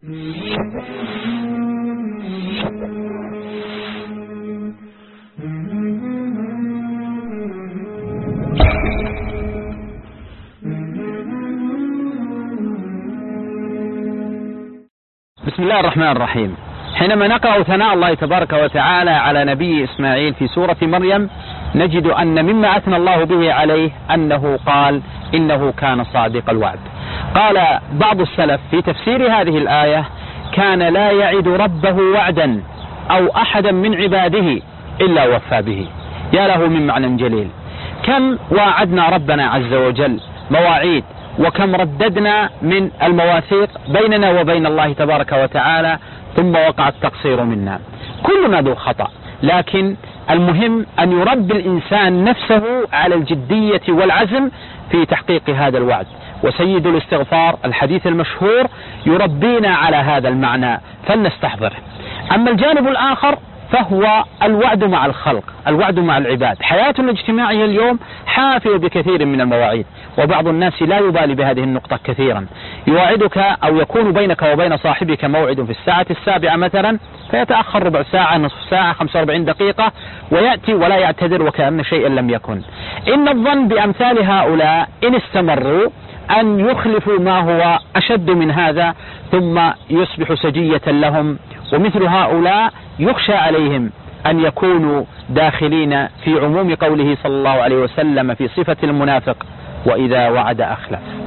بسم الله الرحمن الرحيم. حينما نقرأ ثناء الله تبارك وتعالى على نبي إسماعيل في سورة مريم نجد أن مما أثنى الله به عليه أنه قال إنه كان صادق الوعد. قال بعض السلف في تفسير هذه الآية: كان لا يعد ربه وعدا أو أحدا من عباده إلا وفى به. يا له من معنى جليل. كم واعدنا ربنا عز وجل مواعيد، وكم رددنا من المواثيق بيننا وبين الله تبارك وتعالى، ثم وقع التقصير منا. كلنا ذو خطأ، لكن المهم أن يربي الإنسان نفسه على الجدية والعزم في تحقيق هذا الوعد. وسيد الاستغفار الحديث المشهور يربينا على هذا المعنى، فلنستحضره. أما الجانب الآخر فهو الوعد مع الخلق، الوعد مع العباد. حياتنا الاجتماعية اليوم حافلة بكثير من المواعيد، وبعض الناس لا يبالي بهذه النقطة كثيرا. يواعدك أو يكون بينك وبين صاحبك موعد في الساعة 7 مثلا، فيتأخر ربع ساعة، نصف ساعة، 45 دقيقة، ويأتي ولا يعتذر وكأن شيئا لم يكن. إن الظن بأمثال هؤلاء إن استمروا أن يخلفوا ما هو أشد من هذا، ثم يصبح سجية لهم. ومثل هؤلاء يخشى عليهم أن يكونوا داخلين في عموم قوله صلى الله عليه وسلم في صفة المنافق: وإذا وعد أخلف.